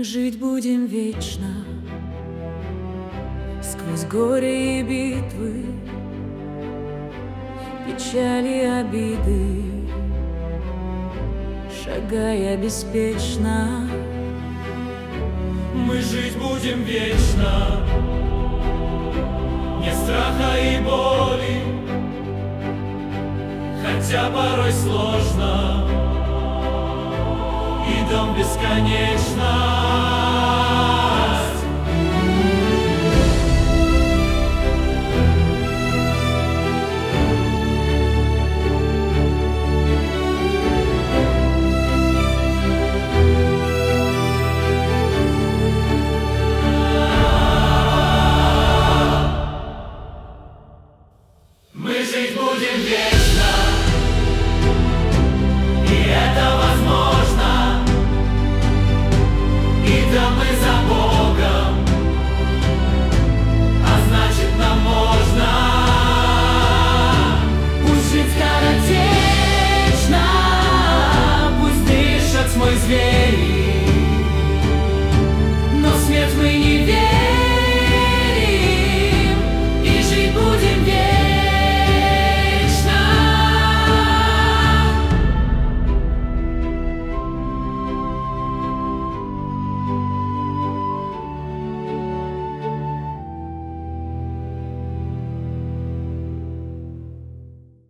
жить будем вечно, сквозь горе и битвы, печали и обиды, шагая беспечно. Мы жить будем вечно, нет страха и боли, хотя порой сложно, и дом бесконечно.